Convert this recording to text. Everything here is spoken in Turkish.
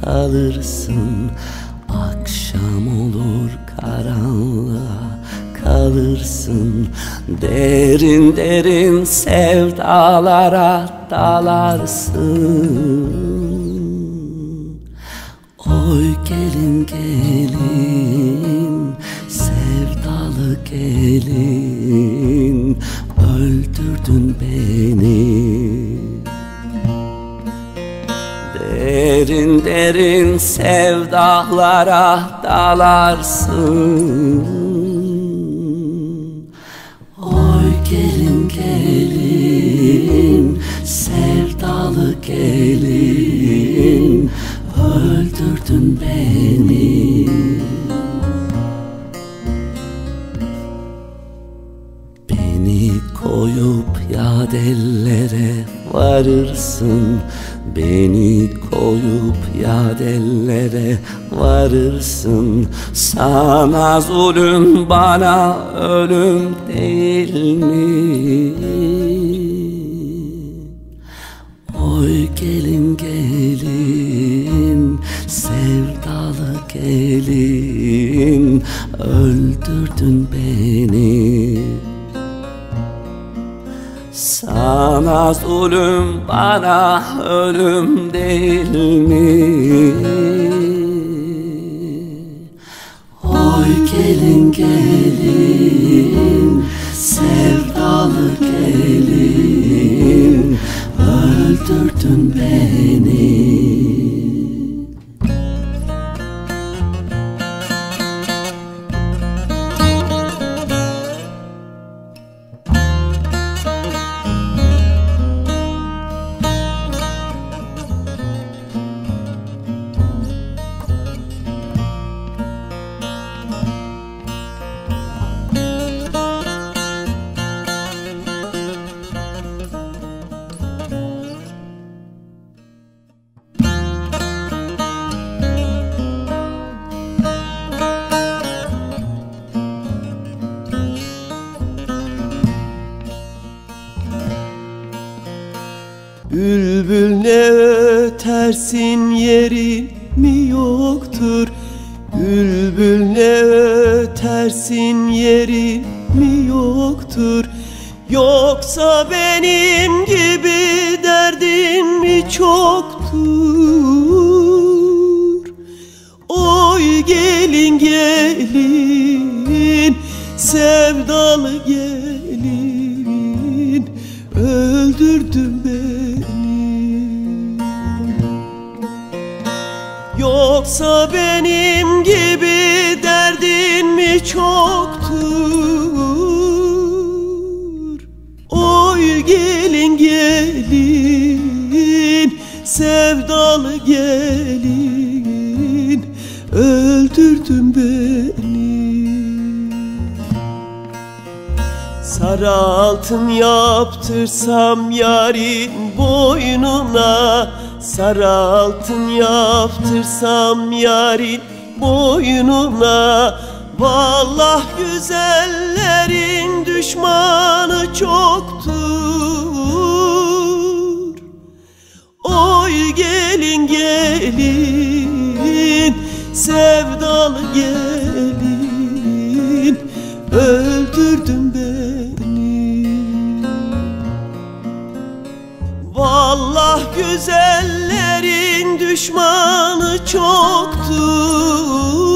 kalırsın. Akşam olur karanlığa kalırsın. Derin derin sevdalara dalarsın. Oy gelin gelin, sevdalı gelin, öldürdün beni. Derin derin sevdalara dalarsın. Oy gelin gelin, sevdalı gelin, öldürdün beni. Beni koyup yadellere varırsın. Beni koyup yadellere varırsın. Sana zulüm, bana ölüm değil mi? Oy gelin gelin, sevdalı gelin, öldürdün beni. Sana zulüm, bana ölüm değil mi? Oy gelin gelin, sevdalı gelin, öldürdün beni. Bülbül ne ötersin, yerin mi yoktur? Bülbül ne ötersin, yerin mi yoktur? Yoksa benim gibi derdin mi çoktur? Oy gelin gelin, sevdalı gelin, öldürdün beni. Yoksa benim gibi derdin mi çoktur? Oy gelin gelin, sevdalı gelin, öldürdün beni. Sarı altın yaptırsam yarın boynuna, sarı altın yaptırsam yarın boynuna, vallahi güzellerin düşmanı çoktur. Oy gelin gelin, sevdalı gelin, öldürdün beni. Vallahi güzellerin düşmanı çoktur.